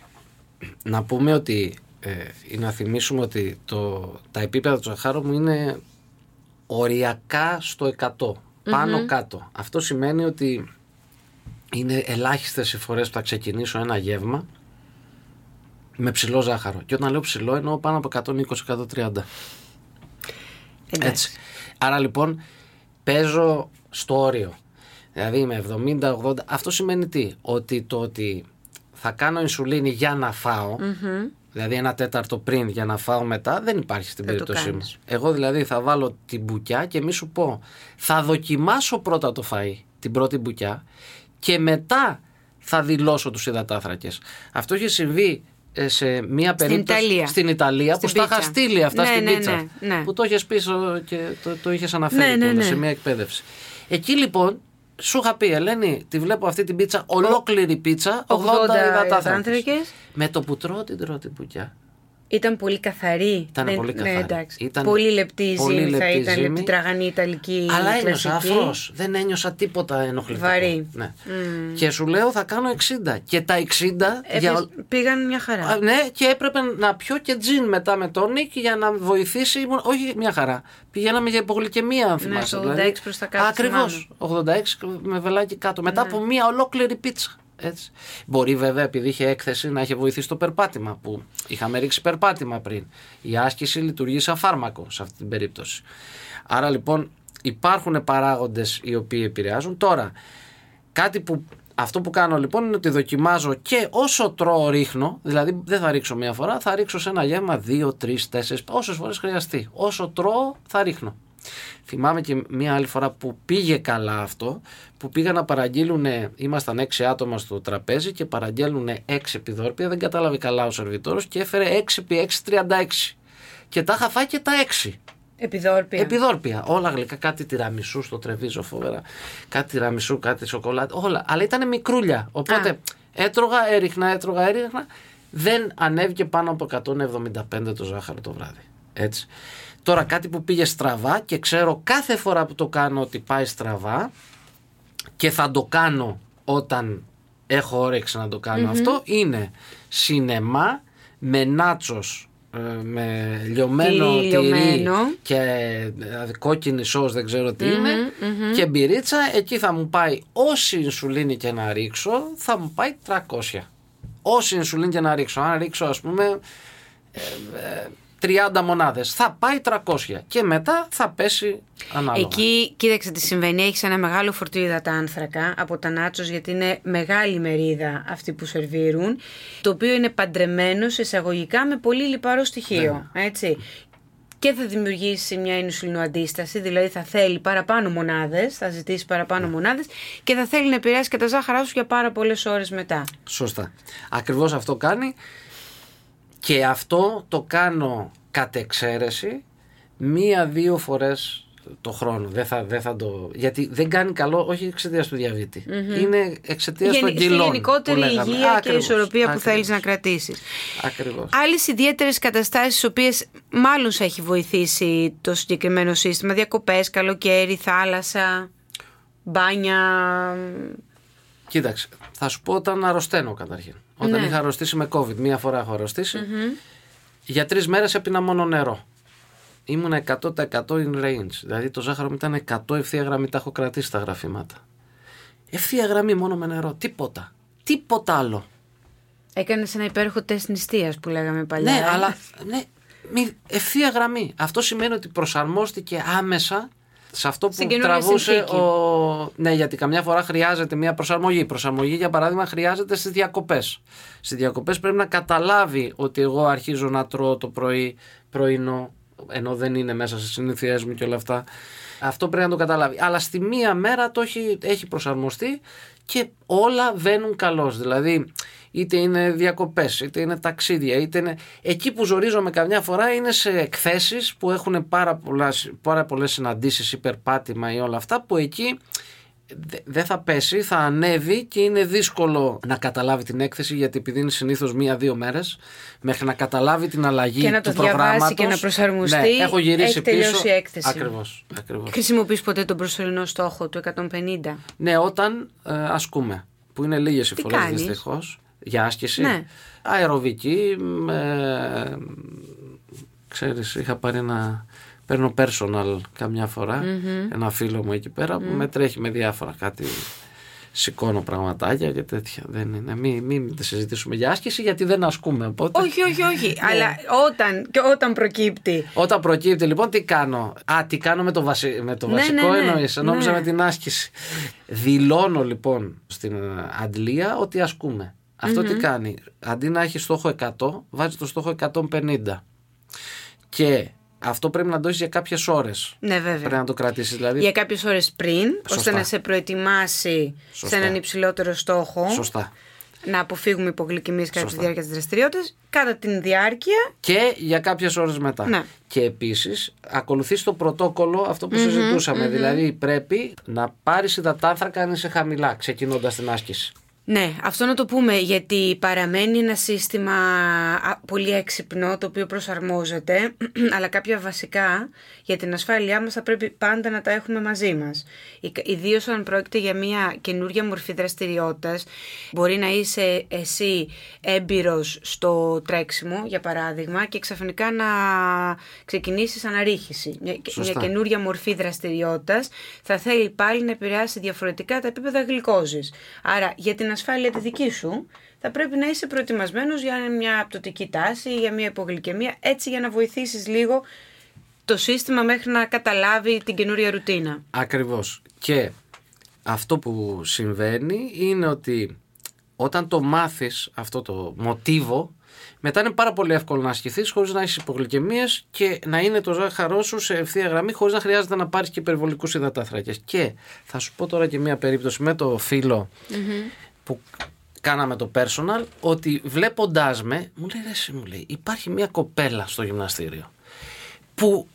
Να πούμε ότι ή να θυμίσουμε ότι τα επίπεδα του ζαχάρου μου είναι οριακά στο 100, πάνω κάτω. Αυτό σημαίνει ότι είναι ελάχιστες οι φορές που θα ξεκινήσω ένα γεύμα με ψηλό ζάχαρο. Και όταν λέω ψηλό εννοώ πάνω από 120-130. Έτσι. Άρα λοιπόν παίζω στο όριο. Δηλαδή με 70-80. Αυτό σημαίνει τι? Ότι θα κάνω ινσουλίνη για να φάω, δηλαδή 1/4 πριν για να φάω μετά, δεν υπάρχει στην περίπτωσή μου. Εγώ δηλαδή θα βάλω την μπουκιά και μη σου πω, θα δοκιμάσω πρώτα το φαΐ, την πρώτη μπουκιά, και μετά θα δηλώσω τους υδατάθρακες. Αυτό έχει συμβεί σε μία περίπτωση στην Ιταλία που στα είχα στείλει αυτά στην πίτσα. Ναι. Που το είχες πίσω και το είχες αναφέρει σε μία εκπαίδευση. Εκεί λοιπόν σου είχα πει, Ελένη, τη βλέπω αυτή την πίτσα, ολόκληρη πίτσα, 80 υδατάθρακες. Με το που τρώω την πρώτη μπουκιά. Ήταν πολύ καθαρή. Ήταν πολύ καθαρή. Πολύ λεπτή η ζύμη, θα ήταν την τραγανή ιταλική. Αλλά ένιωσα αφρός. Δεν ένιωσα τίποτα ενοχλητικό. Βαρύ. Ναι. Και σου λέω θα κάνω 60. Και τα 60 πήγαν μια χαρά. Ναι, και έπρεπε να πιω και τζιν μετά με τόνικ για να βοηθήσει. Όχι μια χαρά. Πηγαίναμε για υπογλυκαιμία, αν θυμάσαι. 86 προς τα κάτω. Ακριβώς. 86 με βελάκι κάτω. Μετά από μια ολόκληρη πίτσα. Έτσι. Μπορεί βέβαια, επειδή είχε έκθεση, να είχε βοηθήσει το περπάτημα, που είχαμε ρίξει περπάτημα πριν. Η άσκηση λειτουργεί σαν φάρμακο σε αυτή την περίπτωση. Άρα λοιπόν υπάρχουν παράγοντες οι οποίοι επηρεάζουν. Τώρα, αυτό που κάνω λοιπόν είναι ότι δοκιμάζω και όσο τρώω ρίχνω, δηλαδή δεν θα ρίξω μία φορά, θα ρίξω σε ένα γεύμα 2, 3, 4, όσες φορές χρειαστεί. Όσο τρώω θα ρίχνω. Θυμάμαι και μία άλλη φορά που πήγε καλά αυτό, που πήγα να παραγγείλουν, ήμασταν 6 άτομα στο τραπέζι και παραγγέλνουν 6 επιδόρπια, δεν κατάλαβε καλά ο σερβιτόρος και έφερε 6x6 36 και τα είχα φάει και τα 6 επιδόρπια, όλα γλυκά, κάτι τυραμισού στο Τρεβίζο, φοβερά, κάτι τυραμισού, κάτι σοκολάτα, όλα, αλλά ήταν μικρούλια, οπότε έτρωγα, έριχνα, δεν ανέβηκε πάνω από 175 το ζάχαρο το βράδυ, έτσι. Τώρα κάτι που πήγε στραβά και ξέρω κάθε φορά που το κάνω ότι πάει στραβά και θα το κάνω όταν έχω όρεξη να το κάνω αυτό, είναι σινεμά με νάτσος, με λιωμένο τυρί και κόκκινη σως, δεν ξέρω τι είναι, και μπυρίτσα. Εκεί θα μου πάει όση ινσουλίνη και να ρίξω, θα μου πάει 300. Όση ινσουλίνη και να ρίξω, αν ρίξω ας πούμε 30 μονάδες, θα πάει 300 και μετά θα πέσει ανάλογα. Εκεί κοίταξε τι συμβαίνει, έχεις ένα μεγάλο φορτίο υδατάνθρακα από τα νάτσος, γιατί είναι μεγάλη μερίδα αυτή που σερβίρουν, το οποίο είναι παντρεμένο σε εισαγωγικά με πολύ λιπαρό στοιχείο, έτσι. Και θα δημιουργήσει μια ινσουλινοαντίσταση, δηλαδή θα θέλει παραπάνω μονάδες, θα ζητήσει παραπάνω μονάδες και θα θέλει να επηρεάσει και τα ζάχαρά σου για πάρα πολλές ώρες μετά. Σωστά. Ακριβώς αυτό κάνει. Και αυτό το κάνω κατ' εξαίρεση 1-2 φορές το χρόνο. Δεν θα το... Γιατί δεν κάνει καλό, όχι εξαιτίας του διαβήτη. Είναι εξαιτίας των κιλών. Στη γενικότερη υγεία και ισορροπία που θέλεις να κρατήσεις. Ακριβώς. Άλλες ιδιαίτερες καταστάσεις στις οποίες μάλλον σε έχει βοηθήσει το συγκεκριμένο σύστημα, διακοπές, καλοκαίρι, θάλασσα, μπάνια. Κοίταξε, θα σου πω όταν αρρωσταίνω καταρχήν. Όταν είχα αρρωστήσει με COVID, μία φορά έχω αρρωστήσει, για 3 μέρες έπινα μόνο νερό. Ήμουν 100% in range. Δηλαδή το ζάχαρο μου ήταν 100 ευθεία γραμμή, τα έχω κρατήσει τα γραφήματα. Ευθεία γραμμή μόνο με νερό, τίποτα. Τίποτα άλλο. Έκανες ένα υπέροχο τεστ νηστείας που λέγαμε παλιά. Ναι, αλλά ευθεία γραμμή. Αυτό σημαίνει ότι προσαρμόστηκε άμεσα σε αυτό που τραβούσε Ναι, γιατί καμιά φορά χρειάζεται μια προσαρμογή. Η προσαρμογή, για παράδειγμα, χρειάζεται στις διακοπές. Στις διακοπές πρέπει να καταλάβει ότι εγώ αρχίζω να τρώω το πρωινό, ενώ δεν είναι μέσα στις συνήθειές μου και όλα αυτά. Αυτό πρέπει να το καταλάβει. Αλλά στη μία μέρα το έχει προσαρμοστεί και όλα βαίνουν καλώς. Δηλαδή, είτε είναι διακοπές, είτε είναι ταξίδια, είτε είναι... Εκεί που ζορίζομαι καμιά φορά είναι σε εκθέσεις που έχουν πάρα πολλές συναντήσεις ή περπάτημα ή όλα αυτά, που εκεί δεν θα πέσει, θα ανέβει και είναι δύσκολο να καταλάβει την έκθεση, γιατί επειδή είναι συνήθως 1-2 μέρες μέχρι να καταλάβει την αλλαγή και να του το διαβάσει προγράμματος. Και να προσαρμοστεί. Ναι, έχω γυρίσει έχει τελειώσει πίσω. Η έκθεση. Ακριβώς. Χρησιμοποιείς ποτέ τον προσωρινό στόχο του 150? Ναι, όταν ασκούμε, που είναι λίγες οι φορές δυστυχώς. Για άσκηση, αεροβική, ξέρεις, είχα πάρει παίρνω personal καμιά φορά, ένα φίλο μου εκεί πέρα που με τρέχει με διάφορα, κάτι σηκώνω πραγματάκια και τέτοια. Δεν είναι. Μην συζητήσουμε για άσκηση, γιατί δεν ασκούμε. Οπότε... Όχι. Αλλά όταν προκύπτει. Όταν προκύπτει, λοιπόν, τι κάνω? Τι κάνω με το βασικό εννοείς? Νόμιζα με την άσκηση. Δηλώνω λοιπόν στην αντλία ότι ασκούμε. Αυτό τι κάνει? Αντί να έχει στόχο 100, βάζει το στόχο 150. Και αυτό πρέπει να το έχεις για κάποιες ώρες. Ναι, βέβαια. Πρέπει να το κρατήσεις. Δηλαδή... Για κάποιες ώρες πριν, ώστε να σε προετοιμάσει σε έναν υψηλότερο στόχο. Σωστά. Να αποφύγουμε υπογλυκαιμίες κατά τη διάρκεια της δραστηριότητας, κατά την διάρκεια. Και για κάποιες ώρες μετά. Ναι. Και επίσης ακολουθείς το πρωτόκολλο, αυτό που συζητούσαμε. Δηλαδή πρέπει να πάρεις υδατάνθρακα αν είσαι χαμηλά, ξεκινώντας την άσκηση. Ναι, αυτό να το πούμε, γιατί παραμένει ένα σύστημα πολύ έξυπνο, το οποίο προσαρμόζεται, αλλά κάποια βασικά για την ασφάλειά μας θα πρέπει πάντα να τα έχουμε μαζί μας. Ιδίως αν πρόκειται για μια καινούργια μορφή δραστηριότητας, μπορεί να είσαι εσύ έμπειρος στο τρέξιμο, για παράδειγμα, και ξαφνικά να ξεκινήσεις αναρρίχηση. Μια καινούργια μορφή δραστηριότητας θα θέλει πάλι να επηρεάσει διαφορετικά τα επίπεδα γλυκόζης. Άρα, για την ασφάλεια τη δική σου, θα πρέπει να είσαι προετοιμασμένος για μια πτωτική τάση, για μια υπογλυκαιμία, έτσι για να βοηθήσεις λίγο το σύστημα μέχρι να καταλάβει την καινούρια ρουτίνα. Ακριβώς. Και αυτό που συμβαίνει είναι ότι όταν το μάθεις αυτό το μοτίβο, μετά είναι πάρα πολύ εύκολο να ασκηθείς χωρίς να έχεις υπογλυκαιμίες και να είναι το ζάχαρό σου σε ευθεία γραμμή, χωρίς να χρειάζεται να πάρεις και υπερβολικούς υδατάνθρακες. Και θα σου πω τώρα και μια περίπτωση με το φίλο που κάναμε το personal, ότι βλέποντάς με, μου λέει, υπάρχει μια κοπέλα στο γυμναστήριο που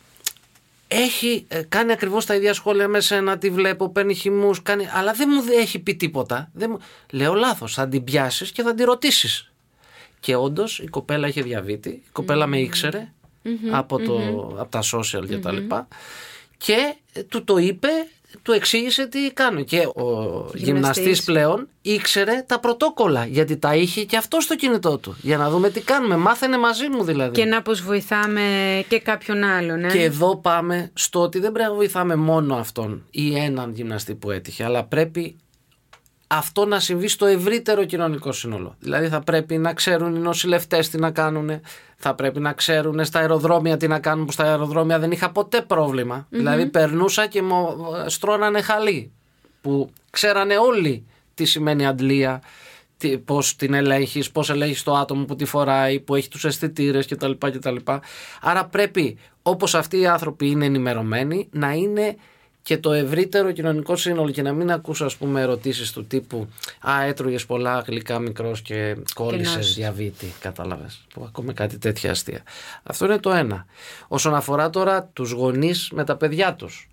έχει κάνει ακριβώς τα ίδια σχόλια με σένα, τη βλέπω, παίρνει χυμούς, αλλά δεν μου έχει πει τίποτα. Λέω λάθος, θα την πιάσεις και θα την ρωτήσεις. Και όντως η κοπέλα είχε διαβήτη, η κοπέλα με ήξερε από τα social και τα λοιπά, και του το είπε, του εξήγησε τι κάνω. Και ο γυμναστής πλέον ήξερε τα πρωτόκολλα, γιατί τα είχε και αυτό στο κινητό του. Για να δούμε τι κάνουμε. Μάθαινε μαζί μου δηλαδή. Και να πως βοηθάμε και κάποιον άλλον. Και εδώ πάμε στο ότι δεν πρέπει να βοηθάμε μόνο αυτόν ή έναν γυμναστή που έτυχε, αλλά πρέπει αυτό να συμβεί στο ευρύτερο κοινωνικό σύνολο. Δηλαδή θα πρέπει να ξέρουν οι νοσηλευτές τι να κάνουν, θα πρέπει να ξέρουν στα αεροδρόμια τι να κάνουν, που στα αεροδρόμια δεν είχα ποτέ πρόβλημα. Δηλαδή περνούσα και μου στρώνανε χαλί, που ξέρανε όλοι τι σημαίνει αντλία, πώς την ελέγχεις, πώς ελέγχεις το άτομο που τη φοράει, που έχει τους αισθητήρες κτλ. Άρα πρέπει, όπως αυτοί οι άνθρωποι είναι ενημερωμένοι, να είναι και το ευρύτερο κοινωνικό σύνολο, και να μην ακούς, ας πούμε, ερωτήσεις του τύπου έτρωγες πολλά γλυκά μικρός και κόλλησες διαβήτη, κατάλαβες, που ακούμε κάτι τέτοια αστεία. Αυτό είναι το ένα. Όσον αφορά τώρα τους γονείς με τα παιδιά τους,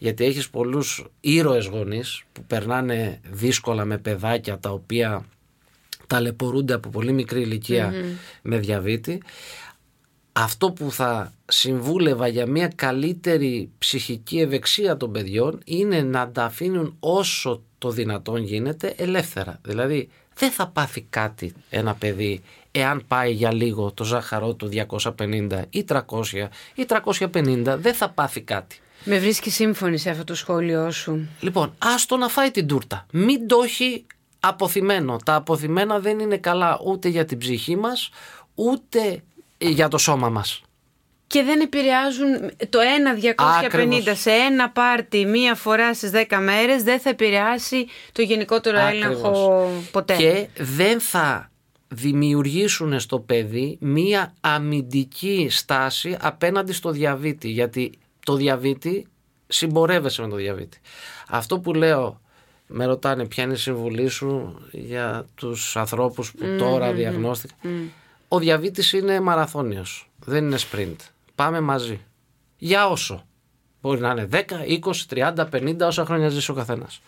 Γιατί έχεις πολλούς ήρωες γονείς που περνάνε δύσκολα με παιδάκια τα οποία ταλαιπωρούνται από πολύ μικρή ηλικία με διαβήτη. Αυτό που θα συμβούλευα για μια καλύτερη ψυχική ευεξία των παιδιών είναι να τα αφήνουν όσο το δυνατόν γίνεται ελεύθερα. Δηλαδή δεν θα πάθει κάτι ένα παιδί εάν πάει για λίγο το ζάχαρό του 250 ή 300 ή 350, δεν θα πάθει κάτι. Με βρίσκει σύμφωνη σε αυτό το σχόλιο σου. Λοιπόν, άστο να φάει την τούρτα. Μην το έχει αποθυμένο. Τα αποθυμένα δεν είναι καλά ούτε για την ψυχή μας, ούτε για το σώμα μας. Και δεν επηρεάζουν το 1-250 σε ένα πάρτι μία φορά στις 10 μέρες, δεν θα επηρεάσει το γενικότερο έλεγχο ποτέ. Και δεν θα δημιουργήσουν στο παιδί μία αμυντική στάση απέναντι στο διαβήτη, γιατί το διαβήτη συμπορεύεσαι με το διαβήτη. Αυτό που λέω, με ρωτάνε ποια είναι η συμβουλή σου για τους ανθρώπους που τώρα διαγνώστηκαν. Ο διαβήτης είναι μαραθώνιος, δεν είναι sprint. Πάμε μαζί. Για όσο. Μπορεί να είναι 10, 20, 30, 50, όσα χρόνια ζήσει ο καθένας.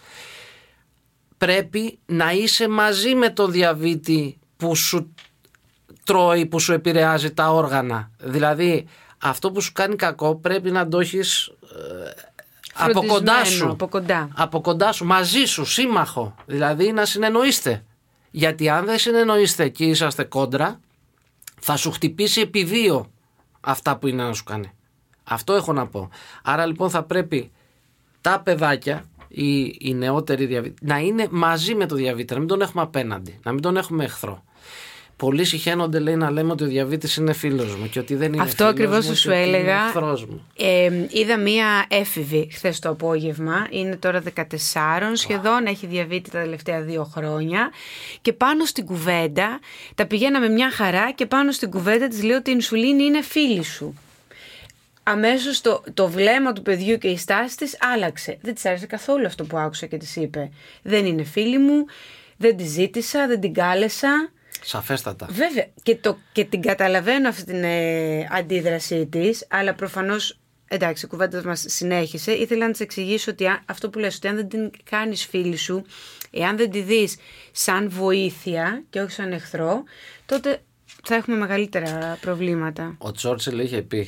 Πρέπει να είσαι μαζί με το διαβήτη που σου τρώει, που σου επηρεάζει τα όργανα. Δηλαδή αυτό που σου κάνει κακό πρέπει να το έχεις από κοντά σου. Από κοντά σου, μαζί σου, σύμμαχο. Δηλαδή να συνεννοείστε. Γιατί αν δεν συνεννοείστε και είσαστε κόντρα, θα σου χτυπήσει επί 2 αυτά που είναι να σου κάνει. Αυτό έχω να πω. Άρα λοιπόν θα πρέπει τα παιδάκια, οι νεότεροι διαβήτες, να είναι μαζί με το διαβήτη, να μην τον έχουμε απέναντι, να μην τον έχουμε εχθρό. Πολλοί συχαίνονται, λέει, να λέμε ότι ο διαβήτης είναι φίλος μου και ότι δεν είναι. Αυτό ακριβώς σου έλεγα. Μου. Είδα μία έφηβη χθες το απόγευμα, είναι τώρα 14 σχεδόν, έχει διαβήτη τα τελευταία 2 χρόνια και πάνω στην κουβέντα, τα πηγαίναμε μια χαρά και πάνω στην κουβέντα της λέω ότι η ινσουλίνη είναι φίλη σου. Αμέσως το βλέμμα του παιδιού και η στάση της άλλαξε. Δεν της άρεσε καθόλου αυτό που άκουσα και της είπε. Δεν είναι φίλη μου, δεν τη ζήτησα, δεν την κάλεσα. Σαφέστατα. Βέβαια. Και την καταλαβαίνω αυτή την αντίδρασή της, αλλά προφανώς, εντάξει, η κουβέντα μας συνέχισε. Ήθελα να της εξηγήσω ότι αυτό που λες, ότι αν δεν την κάνεις φίλη σου, εάν δεν τη δεις σαν βοήθεια και όχι σαν εχθρό, τότε θα έχουμε μεγαλύτερα προβλήματα. Ο Τσόρτσιλ είχε πει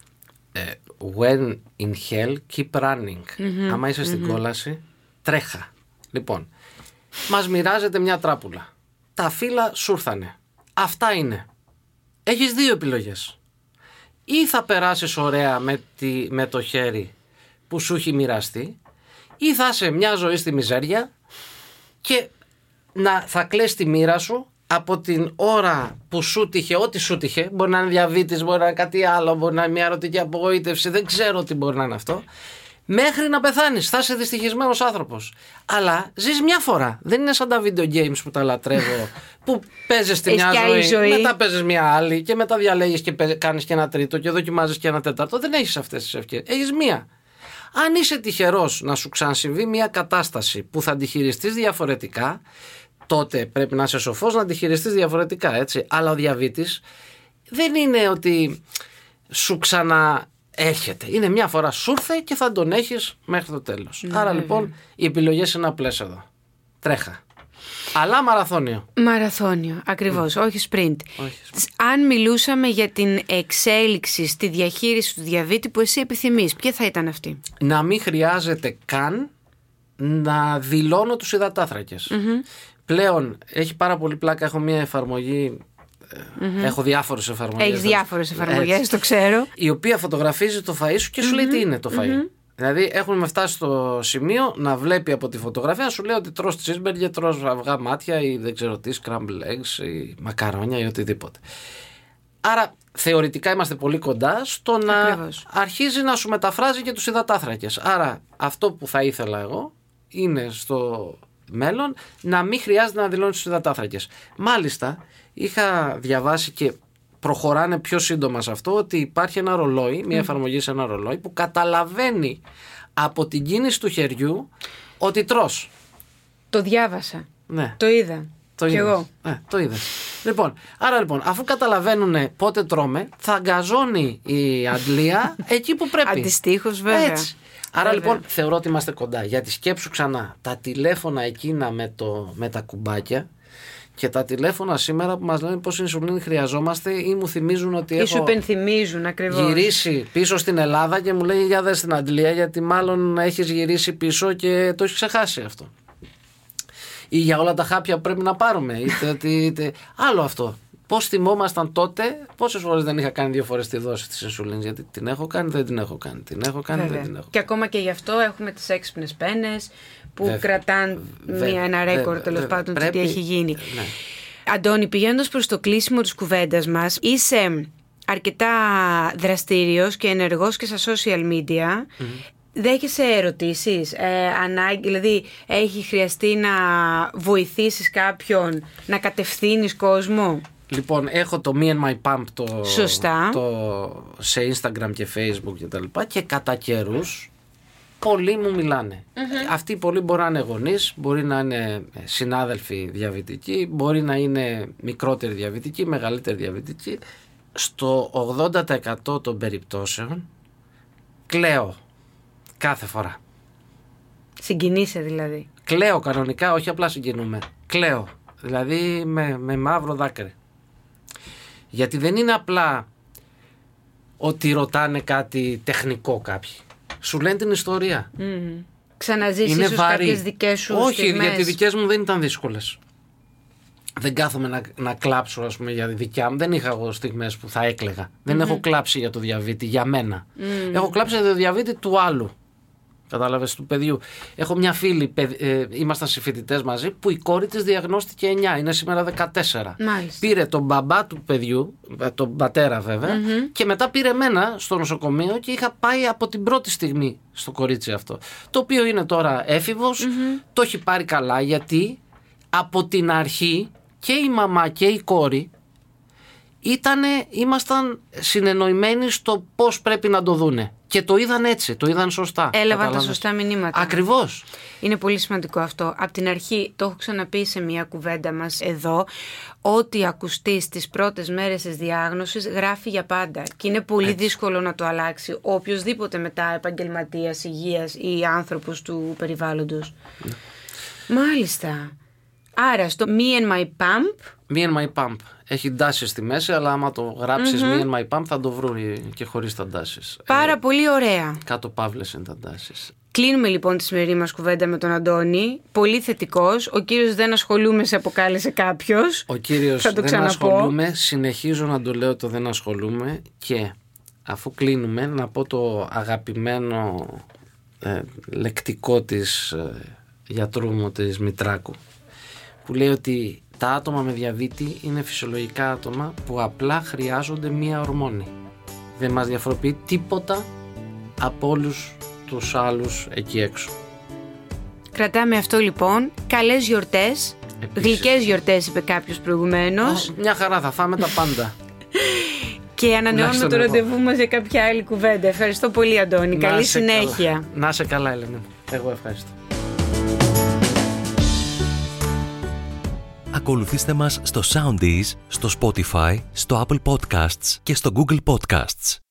when in hell keep running. Άμα είσαι στην κόλαση, τρέχα. Λοιπόν, μας μοιράζεται μια τράπουλα. Τα φύλλα σου ήρθανε. Αυτά είναι. Έχεις 2 επιλογές. Ή θα περάσεις ωραία με το χέρι που σου έχει μοιραστεί, ή θα είσαι μια ζωή στη μιζέρια και θα κλαις τη μοίρα σου από την ώρα που σου τύχε, ό,τι σου τύχε. Μπορεί να είναι διαβήτης, μπορεί να είναι κάτι άλλο, μπορεί να είναι μια ερωτική απογοήτευση, δεν ξέρω τι μπορεί να είναι αυτό. Μέχρι να πεθάνεις, θα είσαι δυστυχισμένος άνθρωπος. Αλλά ζεις μια φορά. Δεν είναι σαν τα video games που τα λατρεύω, που παίζεις τη μια ζωή, μετά παίζεις μια άλλη και μετά διαλέγεις και κάνεις και ένα τρίτο και δοκιμάζεις και ένα τέταρτο. Δεν έχεις αυτές τις ευκαιρίες. Έχεις μία. Αν είσαι τυχερός να σου ξανασυμβεί μια κατάσταση που θα τη χειριστείς διαφορετικά, τότε πρέπει να είσαι σοφός να τη χειριστείς διαφορετικά, έτσι. Αλλά ο διαβήτης δεν είναι ότι σου έρχεται. Είναι μια φορά σου ήρθε και θα τον έχεις μέχρι το τέλος. Άρα λοιπόν οι επιλογές είναι απλές εδώ. Τρέχα. Αλλά μαραθώνιο. Μαραθώνιο, ακριβώς. Όχι sprint. Αν μιλούσαμε για την εξέλιξη στη διαχείριση του διαβήτη που εσύ επιθυμείς, ποια θα ήταν αυτή? Να μην χρειάζεται καν να δηλώνω τους υδατάθρακες. Πλέον έχει πάρα πολύ πλάκα. Έχω μια εφαρμογή. Έχω διάφορες εφαρμογές. Έχεις διάφορες εφαρμογές, το ξέρω. Η οποία φωτογραφίζει το φαΐ σου και σου λέει τι είναι το φαΐ. Δηλαδή έχουμε φτάσει στο σημείο να βλέπει από τη φωτογραφία, να σου λέει ότι τρως cheeseburger, τρως αυγά μάτια ή δεν ξέρω τι, scrambled eggs ή μακαρόνια ή οτιδήποτε. Άρα θεωρητικά είμαστε πολύ κοντά στο να αρχίζει να σου μεταφράζει και τους υδατάθρακες. Άρα αυτό που θα ήθελα εγώ είναι στο μέλλον να μην χρειάζεται να δηλώνει τους υδατάθρακες. Μάλιστα είχα διαβάσει και προχωράνε πιο σύντομα σε αυτό, ότι υπάρχει ένα ρολόι, μια εφαρμογή σε ένα ρολόι που καταλαβαίνει από την κίνηση του χεριού ότι τρως. Το διάβασα. Ναι. Το είδα. Και εγώ. Το είδα. Άρα λοιπόν, αφού καταλαβαίνουν πότε τρώμε, θα αγκαζώνει η αντλία εκεί που πρέπει. Αντιστοίχως, βέβαια. Έτσι. Άρα λοιπόν θεωρώ ότι είμαστε κοντά. Γιατί σκέψου ξανά, τα τηλέφωνα εκείνα με τα κουμπάκια και τα τηλέφωνα σήμερα που μας λένε πόση ινσουλίνη χρειαζόμαστε ή μου θυμίζουν ότι σου υπενθυμίζουν ακριβώς. Γυρίσει πίσω στην Ελλάδα και μου λέει για δες στην Αντλία, γιατί μάλλον έχεις γυρίσει πίσω και το έχεις ξεχάσει αυτό. Ή για όλα τα χάπια που πρέπει να πάρουμε. Είτε άλλο αυτό. Πώς θυμόμασταν τότε, πόσες φορές δεν είχα κάνει 2 φορές τη δόση της ινσουλίνης, γιατί την έχω κάνει, δεν την έχω κάνει. Την έχω κάνει, δεν την έχω. Και ακόμα και γι' αυτό έχουμε τις έξυπνες πένες που κρατάνε ένα ρέκορ τέλος πάντων του τι έχει γίνει. Ναι. Αντώνη, πηγαίνοντας προς το κλείσιμο της κουβέντας μας, είσαι αρκετά δραστήριος και ενεργός και στα social media. Δέχεσαι ερωτήσεις, δηλαδή έχει χρειαστεί να βοηθήσεις κάποιον, να κατευθύνεις κόσμο? Λοιπόν, έχω το Me and My Pump Σωστά. σε Instagram και Facebook και τα λοιπά, και κατά καιρούς πολλοί μου μιλάνε. Αυτοί οι πολλοί μπορεί να είναι γονείς, μπορεί να είναι συνάδελφοι διαβητικοί, μπορεί να είναι μικρότεροι διαβητικοί, μεγαλύτεροι διαβητικοί. Στο 80% των περιπτώσεων κλαίω κάθε φορά. Συγκινείσαι δηλαδή? Κλαίω κανονικά, όχι απλά συγκινούμε. Κλαίω, δηλαδή με μαύρο δάκρυ. Γιατί δεν είναι απλά ότι ρωτάνε κάτι τεχνικό κάποιοι. Σου λένε την ιστορία. Ξαναζήσεις ίσως κάποιες δικές σου στιγμές? Όχι, γιατί οι δικές μου δεν ήταν δύσκολες. Δεν κάθομαι να κλάψω, ας πούμε, για τη δικιά μου. Δεν είχα εγώ στιγμές που θα έκλαιγα. Δεν έχω κλάψει για το διαβήτη, για μένα. Έχω κλάψει για το διαβήτη του άλλου. Κατάλαβες, του παιδιού. Έχω μια φίλη, ήμασταν συμφοιτητές μαζί, που η κόρη της διαγνώστηκε 9, είναι σήμερα 14. Μάλιστα. Πήρε τον μπαμπά του παιδιού, τον πατέρα βέβαια, και μετά πήρε εμένα στο νοσοκομείο και είχα πάει από την πρώτη στιγμή στο κορίτσι αυτό. Το οποίο είναι τώρα έφηβος, το έχει πάρει καλά, γιατί από την αρχή και η μαμά και η κόρη ήμασταν συνεννοημένοι στο πώς πρέπει να το δούνε. Και το είδαν έτσι, το είδαν σωστά. Έλαβαν τα σωστά μηνύματα. Ακριβώς. Είναι πολύ σημαντικό αυτό. Απ' την αρχή, το έχω ξαναπεί σε μια κουβέντα μας εδώ, ό,τι ακουστεί στις πρώτες μέρες της διάγνωσης γράφει για πάντα. Και είναι πολύ δύσκολο να το αλλάξει οποιοσδήποτε μετά επαγγελματίας υγείας ή άνθρωπος του περιβάλλοντος. Μάλιστα. Άρα στο Me and My Pump. Me and My Pump. Έχει ντάσεις στη μέση, αλλά άμα το γράψεις Me and My Pump θα το βρουν και χωρίς τα ντάσεις. Πάρα πολύ ωραία. Κάτω παύλες είναι τα ντάσεις. Κλείνουμε λοιπόν τη σημερινή μας κουβέντα με τον Αντώνη. Πολύ θετικός. Ο κύριος δεν ασχολούμαι σε αποκάλεσε κάποιος. Ο κύριος θα το δεν ασχολούμαι. Συνεχίζω να το λέω το δεν ασχολούμαι. Και αφού κλείνουμε, να πω το αγαπημένο λεκτικό της γιατρού μου, της Μητράκου, που λέει ότι τα άτομα με διαβήτη είναι φυσιολογικά άτομα που απλά χρειάζονται μία ορμόνη. Δεν μας διαφοροποιεί τίποτα από όλους τους άλλους εκεί έξω. Κρατάμε αυτό λοιπόν. Καλές γιορτές. Γλυκές γιορτές, είπε κάποιος προηγουμένως. Μια χαρά, θα φάμε τα πάντα. Και ανανεώνουμε το ραντεβού μας για κάποια άλλη κουβέντα. Ευχαριστώ πολύ, Αντώνη. Καλή συνέχεια. Καλά. Να είσαι καλά, Ελένη. Εγώ ευχαριστώ. Ακολουθήστε μας στο Soundees, στο Spotify, στο Apple Podcasts και στο Google Podcasts.